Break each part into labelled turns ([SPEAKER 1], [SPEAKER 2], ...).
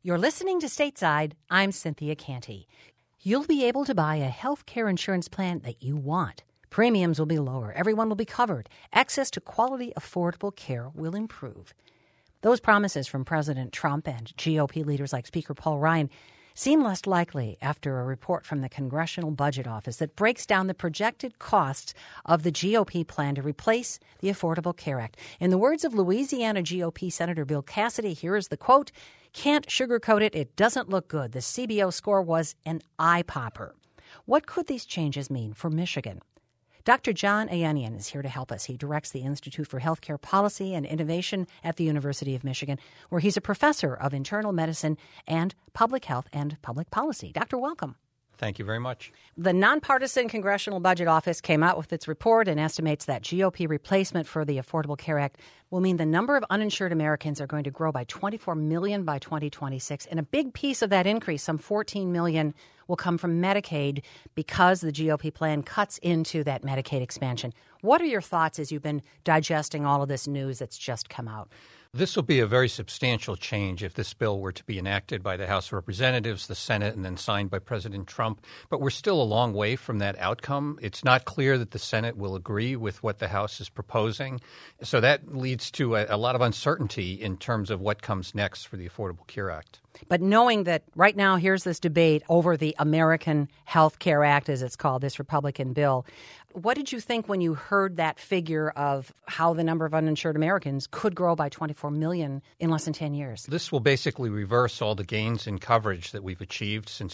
[SPEAKER 1] You're listening to Stateside. I'm Cynthia Canty. You'll be able to buy a health care insurance plan that you want. Premiums will be lower. Everyone will be covered. Access to quality, affordable care will improve. Those promises from President Trump and GOP leaders like Speaker Paul Ryan seem less likely after a report from the Congressional Budget Office that breaks down the projected costs of the GOP plan to replace the Affordable Care Act. In the words of Louisiana GOP Senator Bill Cassidy, here is the quote, "Can't sugarcoat it. It doesn't look good. The CBO score was an eye-popper." What could these changes mean for Michigan? Dr. John Ayanian is here to help us. He directs the Institute for Healthcare Policy and Innovation at the University of Michigan, where he's a professor of internal medicine and public health and public policy. Doctor, welcome.
[SPEAKER 2] Thank you very much.
[SPEAKER 1] The nonpartisan Congressional Budget Office came out with its report and estimates that GOP replacement for the Affordable Care Act will mean the number of uninsured Americans are going to grow by 24 million by 2026. And a big piece of that increase, some 14 million, will come from Medicaid because the GOP plan cuts into that Medicaid expansion. What are your thoughts as you've been digesting all of this news that's just come out?
[SPEAKER 2] This will be a very substantial change if this bill were to be enacted by the House of Representatives, the Senate, and then signed by President Trump. But we're still a long way from that outcome. It's not clear that the Senate will agree with what the House is proposing. So that leads to a lot of uncertainty in terms of what comes next for the Affordable Care Act.
[SPEAKER 1] But knowing that right now here's this debate over the American Health Care Act, as it's called, this Republican bill, what did you think when you heard that figure of how the number of uninsured Americans could grow by 24 million in less than 10 years?
[SPEAKER 2] This will basically reverse all the gains in coverage that we've achieved since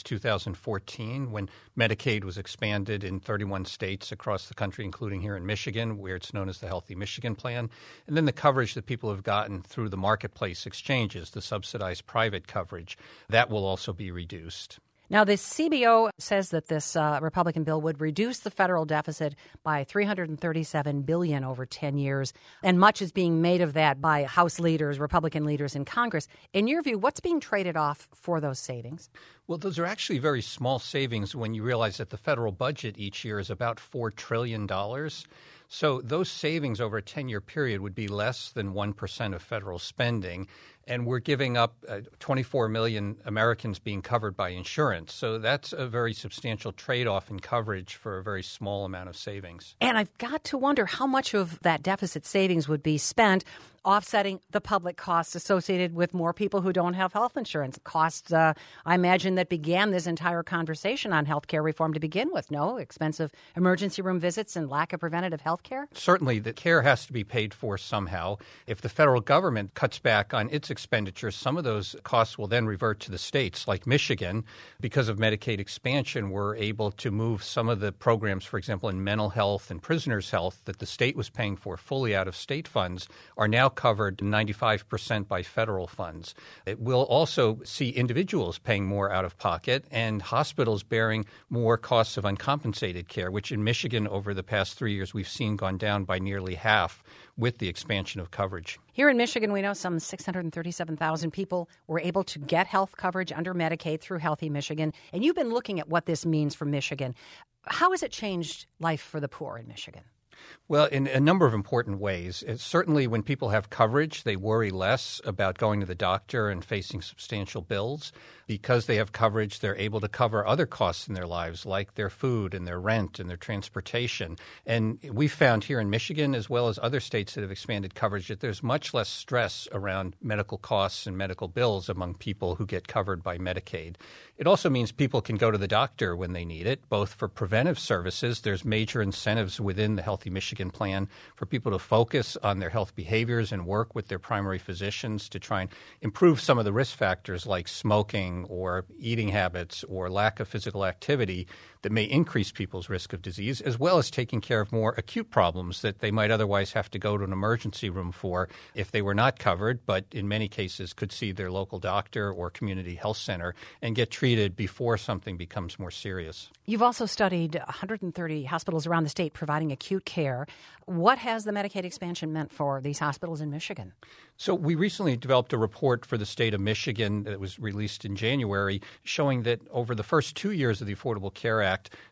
[SPEAKER 2] 2014 when Medicaid was expanded in 31 states across the country, including here in Michigan, where it's known as the Healthy Michigan Plan. And then the coverage that people have gotten through the marketplace exchanges, the subsidized private coverage, that will also be reduced.
[SPEAKER 1] Now, the CBO says that this Republican bill would reduce the federal deficit by $337 billion over 10 years, and much is being made of that by House leaders, Republican leaders in Congress. In your view, what's being traded off for those savings?
[SPEAKER 2] Well, those are actually very small savings when you realize that the federal budget each year is about $4 trillion. So those savings over a 10-year period would be less than 1% of federal spending. And we're giving up 24 million Americans being covered by insurance. So that's a very substantial trade-off in coverage for a very small amount of savings.
[SPEAKER 1] And I've got to wonder how much of that deficit savings would be spent offsetting the public costs associated with more people who don't have health insurance. Costs, I imagine, that began this entire conversation on health care reform to begin with. No? Expensive emergency room visits and lack of preventative health care?
[SPEAKER 2] Certainly, the care has to be paid for somehow. If the federal government cuts back on its expenditures, some of those costs will then revert to the states, like Michigan. Because of Medicaid expansion, we're able to move some of the programs, for example, in mental health and prisoners' health that the state was paying for fully out of state funds are now covered 95% by federal funds. It will also see individuals paying more out of pocket and hospitals bearing more costs of uncompensated care, which in Michigan over the past 3 years we've seen gone down by nearly half with the expansion of coverage.
[SPEAKER 1] Here in Michigan, we know some 637,000 people were able to get health coverage under Medicaid through Healthy Michigan. And you've been looking at what this means for Michigan. How has it changed life for the poor in Michigan?
[SPEAKER 2] Well, in a number of important ways. Certainly when people have coverage, they worry less about going to the doctor and facing substantial bills. Because they have coverage, they're able to cover other costs in their lives, like their food and their rent and their transportation. And we found here in Michigan, as well as other states that have expanded coverage, that there's much less stress around medical costs and medical bills among people who get covered by Medicaid. It also means people can go to the doctor when they need it, both for preventive services. There's major incentives within the Healthy Michigan Plan for people to focus on their health behaviors and work with their primary physicians to try and improve some of the risk factors like smoking or eating habits or lack of physical activity that may increase people's risk of disease, as well as taking care of more acute problems that they might otherwise have to go to an emergency room for if they were not covered, but in many cases could see their local doctor or community health center and get treated before something becomes more serious.
[SPEAKER 1] You've also studied 130 hospitals around the state providing acute care. What has the Medicaid expansion meant for these hospitals in Michigan?
[SPEAKER 2] So we recently developed a report for the state of Michigan that was released in January showing that over the first 2 years of the Affordable Care Act,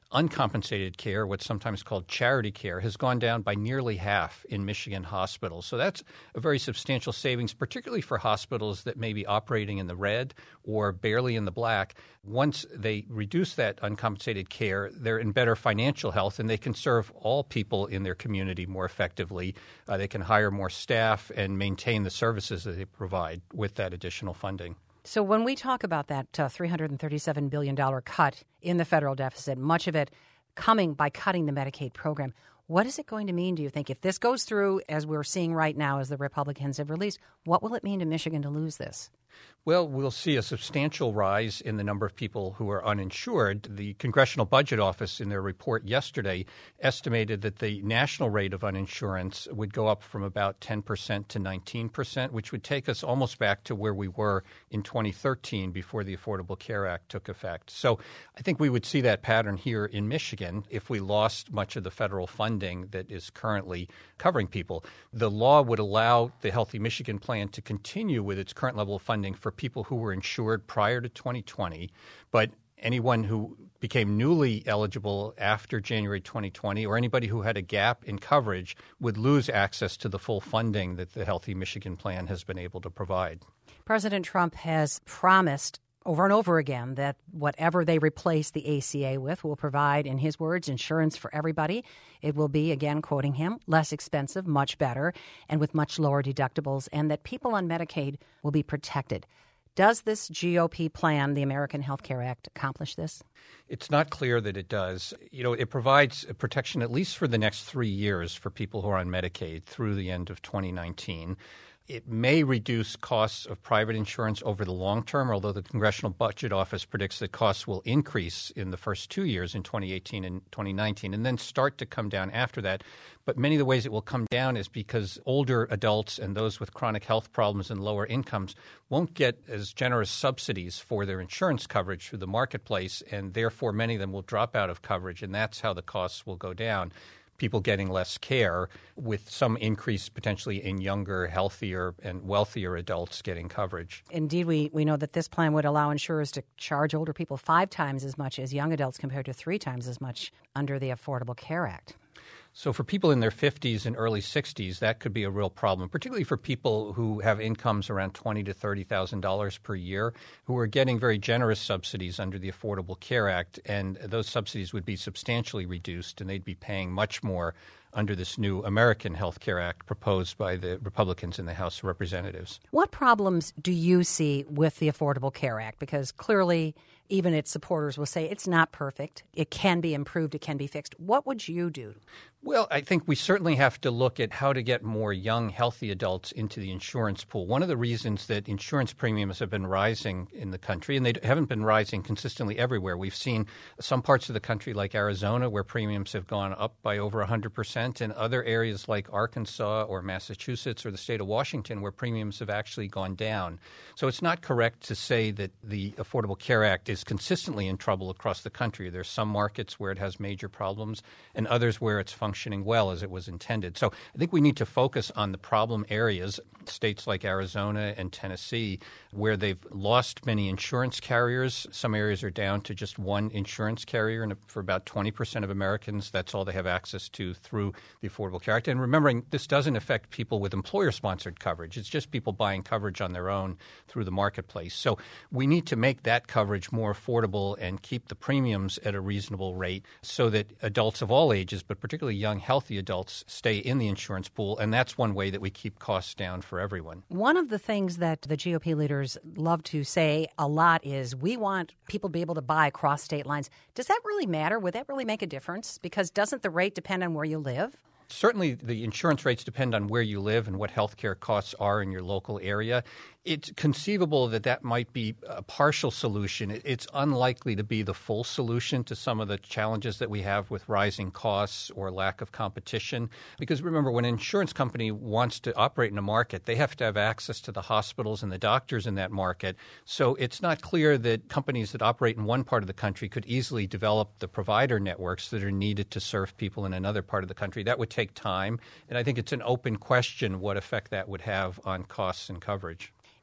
[SPEAKER 2] uncompensated care, what's sometimes called charity care, has gone down by nearly half in Michigan hospitals. So that's a very substantial savings, particularly for hospitals that may be operating in the red or barely in the black. Once they reduce that uncompensated care, they're in better financial health and they can serve all people in their community more effectively. They can hire more staff and maintain the services that they provide with that additional funding.
[SPEAKER 1] So when we talk about that $337 billion cut in the federal deficit, much of it coming by cutting the Medicaid program, what is it going to mean, do you think? If this goes through, as we're seeing right now, as the Republicans have released, what will it mean to Michigan to lose this?
[SPEAKER 2] Well, we'll see a substantial rise in the number of people who are uninsured. The Congressional Budget Office, in their report yesterday, estimated that the national rate of uninsurance would go up from about 10% to 19%, which would take us almost back to where we were in 2013 before the Affordable Care Act took effect. So I think we would see that pattern here in Michigan if we lost much of the federal funding that is currently covering people. The law would allow the Healthy Michigan Plan to continue with its current level of funding for people who were insured prior to 2020, but anyone who became newly eligible after January 2020 or anybody who had a gap in coverage would lose access to the full funding that the Healthy Michigan Plan has been able to provide.
[SPEAKER 1] President Trump has promised over and over again that whatever they replace the ACA with will provide, in his words, insurance for everybody. It will be, again, quoting him, less expensive, much better, and with much lower deductibles, and that people on Medicaid will be protected. Does this GOP plan, the American Health Care Act, accomplish this?
[SPEAKER 2] It's not clear that it does. It provides protection at least for the next 3 years for people who are on Medicaid through the end of 2019. It may reduce costs of private insurance over the long term, although the Congressional Budget Office predicts that costs will increase in the first 2 years in 2018 and 2019 and then start to come down after that. But many of the ways it will come down is because older adults and those with chronic health problems and lower incomes won't get as generous subsidies for their insurance coverage through the marketplace, and therefore many of them will drop out of coverage, and that's how the costs will go down. People getting less care with some increase potentially in younger, healthier, and wealthier adults getting coverage.
[SPEAKER 1] Indeed, we know that this plan would allow insurers to charge older people 5 times as much as young adults compared to 3 times as much under the Affordable Care Act.
[SPEAKER 2] So for people in their 50s and early 60s, that could be a real problem, particularly for people who have incomes around $20,000 to $30,000 per year, who are getting very generous subsidies under the Affordable Care Act. And those subsidies would be substantially reduced, and they'd be paying much more under this new American Health Care Act proposed by the Republicans in the House of Representatives.
[SPEAKER 1] What problems do you see with the Affordable Care Act? Because clearly even its supporters will say it's not perfect. It can be improved. It can be fixed. What would you do?
[SPEAKER 2] Well, I think we certainly have to look at how to get more young, healthy adults into the insurance pool. One of the reasons that insurance premiums have been rising in the country, and they haven't been rising consistently everywhere. We've seen some parts of the country like Arizona where premiums have gone up by over 100%, and other areas like Arkansas or Massachusetts or the state of Washington where premiums have actually gone down. So it's not correct to say that the Affordable Care Act is consistently in trouble across the country. There's some markets where it has major problems and others where it's functioning well as it was intended. So I think we need to focus on the problem areas, states like Arizona and Tennessee, where they've lost many insurance carriers. Some areas are down to just one insurance carrier, and for about 20% of Americans, that's all they have access to through the Affordable Care Act. And remembering, this doesn't affect people with employer-sponsored coverage. It's just people buying coverage on their own through the marketplace. So we need to make that coverage more affordable and keep the premiums at a reasonable rate so that adults of all ages, but particularly young, healthy adults, stay in the insurance pool. And that's one way that we keep costs down for everyone.
[SPEAKER 1] One of the things that the GOP leaders love to say a lot is we want people to be able to buy across state lines. Does that really matter? Would that really make a difference? Because doesn't the rate depend on where you live?
[SPEAKER 2] Certainly, the insurance rates depend on where you live and what healthcare costs are in your local area. It's conceivable that that might be a partial solution. It's unlikely to be the full solution to some of the challenges that we have with rising costs or lack of competition. Because remember, when an insurance company wants to operate in a market, they have to have access to the hospitals and the doctors in that market. So it's not clear that companies that operate in one part of the country could easily develop the provider networks that are needed to serve people in another part of the country. That would take time, and I think it's an open question what effect that would have on costs and coverage.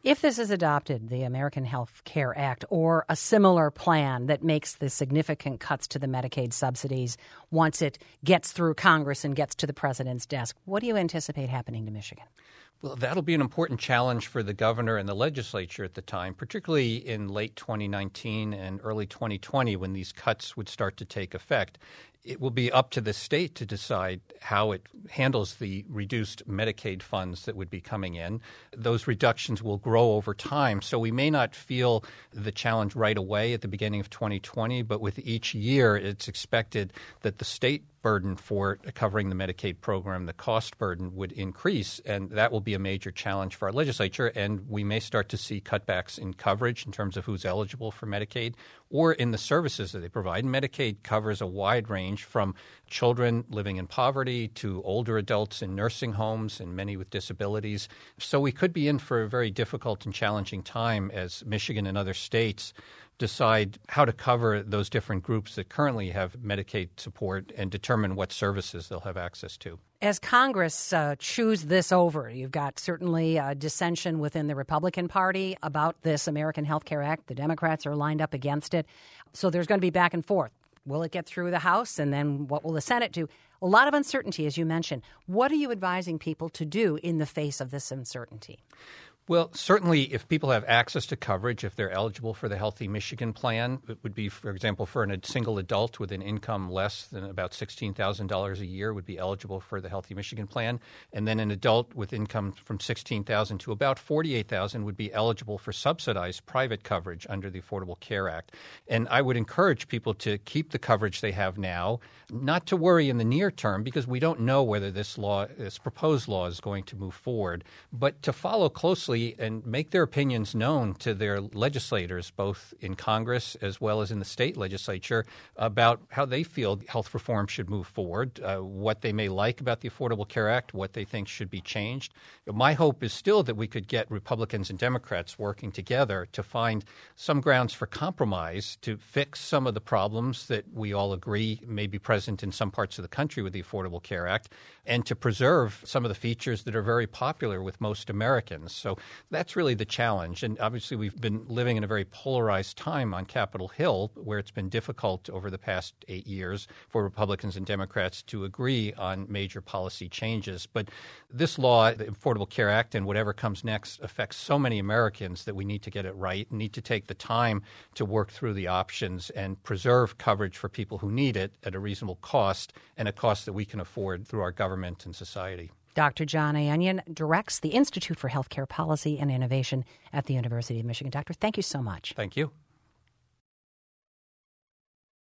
[SPEAKER 1] If this is adopted, the American Health Care Act, or a similar plan that makes the significant cuts to the Medicaid subsidies once it gets through Congress and gets to the president's desk, what do you anticipate happening to Michigan?
[SPEAKER 2] Well, that'll be an important challenge for the governor and the legislature at the time, particularly in late 2019 and early 2020 when these cuts would start to take effect. It will be up to the state to decide how it handles the reduced Medicaid funds that would be coming in. Those reductions will grow over time, so we may not feel the challenge right away at the beginning of 2020, but with each year it's expected that the state burden for covering the Medicaid program, the cost burden, would increase, and that will be a major challenge for our legislature, and we may start to see cutbacks in coverage in terms of who's eligible for Medicaid or in the services that they provide. Medicaid covers a wide range from children living in poverty to older adults in nursing homes and many with disabilities. So we could be in for a very difficult and challenging time as Michigan and other states decide how to cover those different groups that currently have Medicaid support and determine what services they'll have access to.
[SPEAKER 1] As Congress chews this over, you've got certainly dissension within the Republican Party about this American Health Care Act. The Democrats are lined up against it. So there's going to be back and forth. Will it get through the House? And then what will the Senate do? A lot of uncertainty, as you mentioned. What are you advising people to do in the face of this uncertainty?
[SPEAKER 2] Well, certainly if people have access to coverage, if they're eligible for the Healthy Michigan plan, it would be, for example, for a single adult with an income less than about $16,000 a year would be eligible for the Healthy Michigan plan. And then an adult with income from $16,000 to about $48,000 would be eligible for subsidized private coverage under the Affordable Care Act. And I would encourage people to keep the coverage they have now, not to worry in the near term because we don't know whether this proposed law is going to move forward, but to follow closely and make their opinions known to their legislators, both in Congress as well as in the state legislature, about how they feel health reform should move forward, what they may like about the Affordable Care Act, what they think should be changed. My hope is still that we could get Republicans and Democrats working together to find some grounds for compromise to fix some of the problems that we all agree may be present in some parts of the country with the Affordable Care Act, and to preserve some of the features that are very popular with most Americans. So that's really the challenge. And obviously we've been living in a very polarized time on Capitol Hill where it's been difficult over the past 8 years for Republicans and Democrats to agree on major policy changes. But this law, the Affordable Care Act, and whatever comes next affects so many Americans that we need to get it right, need to take the time to work through the options and preserve coverage for people who need it at a reasonable cost and a cost that we can afford through our government and society.
[SPEAKER 1] Dr. John Anion directs the Institute for Healthcare Policy and Innovation at the University of Michigan. Doctor, thank you so much.
[SPEAKER 2] Thank you.